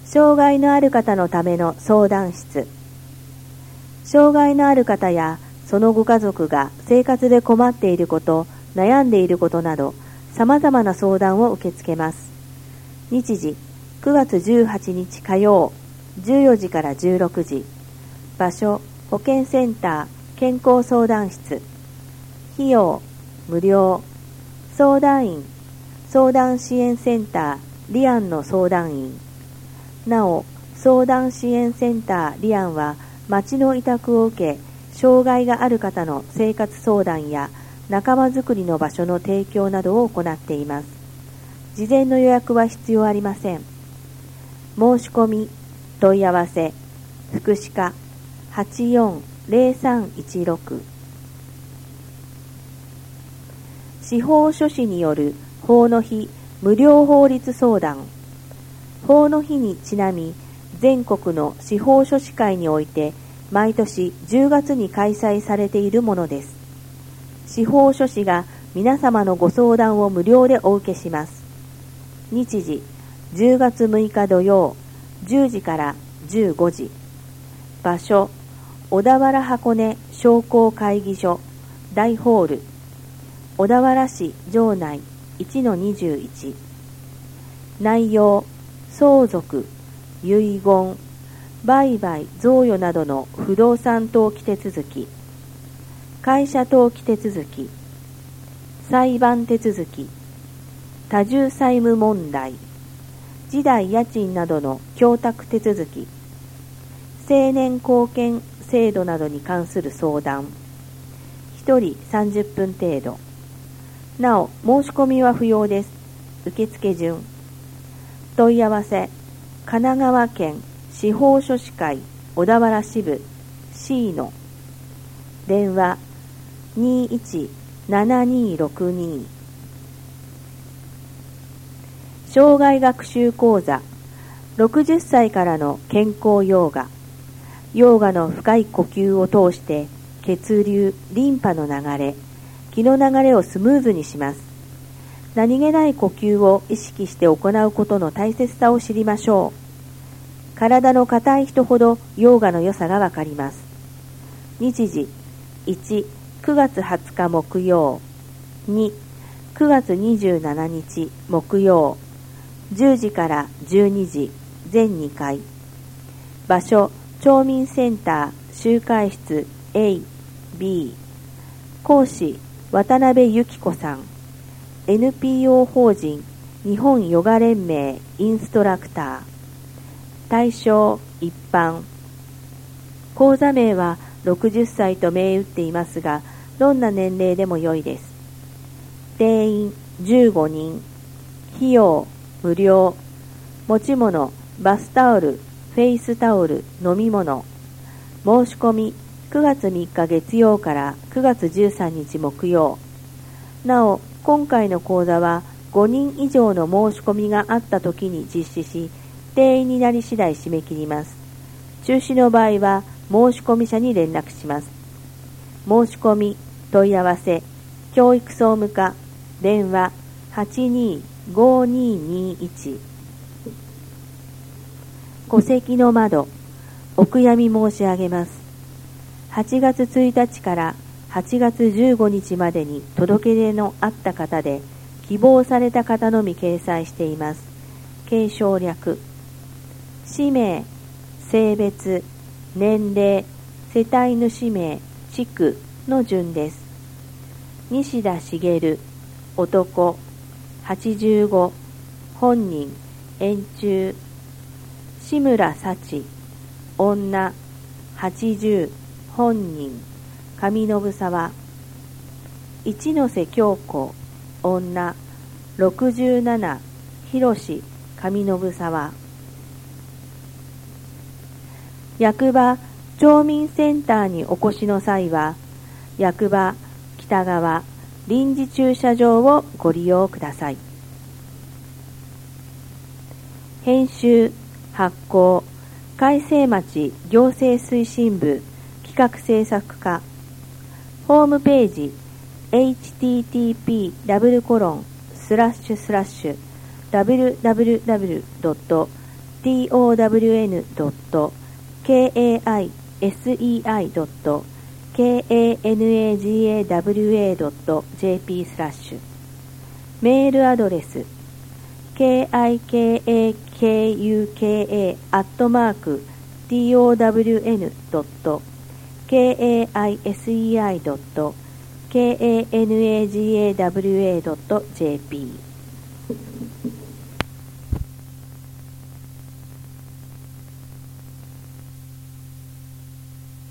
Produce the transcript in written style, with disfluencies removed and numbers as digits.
障害のある方のための相談室。障害のある方やそのご家族が生活で困っていること、悩んでいることなど、様々な相談を受け付けます。日時、9月18日火曜、14時から16時。場所、保健センター、健康相談室。費用、無料。相談員、相談支援センター、リアンの相談員。なお、相談支援センターリアンは、町の委託を受け、障害がある方の生活相談や仲間づくりの場所の提供などを行っています。事前の予約は必要ありません。申し込み、問い合わせ、福祉課 840316。司法書士による法の日無料法律相談。法の日にちなみ、全国の司法書士会において毎年10月に開催されているものです。司法書士が皆様のご相談を無料でお受けします。日時、10月6日土曜、10時から15時。場所、小田原箱根商工会議所大ホール、小田原市城内 1-21。内容、相続、遺言、売買贈与などの不動産登記手続き、会社登記手続き、裁判手続き、多重債務問題、地代家賃などの供託手続き、青年貢献制度などに関する相談。1人30分程度。なお、申し込みは不要です。受付順。問い合わせ、神奈川県司法書士会小田原支部 C の電話217262。障害学習講座、60歳からの健康ヨーガ。ヨーガの深い呼吸を通して血流、リンパの流れ、気の流れをスムーズにします。何気ない呼吸を意識して行うことの大切さを知りましょう。体の硬い人ほどヨーガの良さがわかります。日時、1、9月20日木曜、2、9月27日木曜、10時から12時、全2回。場所、町民センター集会室 A、B。講師、渡辺由紀子さん。NPO 法人日本ヨガ連盟インストラクター。対象、一般。講座名は60歳と銘打っていますが、どんな年齢でも良いです。定員15人。費用無料。持ち物、バスタオル、フェイスタオル、飲み物。申し込み、9月3日月曜から9月13日木曜。なお、今回の講座は5人以上の申し込みがあったときに実施し、定員になり次第締め切ります。中止の場合は申し込み者に連絡します。申し込み、問い合わせ、教育総務課、電話825221。戸籍の窓、お悔やみ申し上げます。8月1日から8月15日までに届け出のあった方で、希望された方のみ掲載しています。継承略。氏名、性別、年齢、世帯主名、地区の順です。西田茂、男、85、本人、円柱。志村幸、女、80、本人、上信沢。一ノ瀬京子、女、67、広志、上信沢。役場、町民センターにお越しの際は、役場、北側、臨時駐車場をご利用ください。編集、発行、海西町行政推進部企画制作課。ホームページ http://www.tkeiso town.kaisei.kanagawa.jp/メールアドレス kikuka@town.kaisei.kanagawa.jp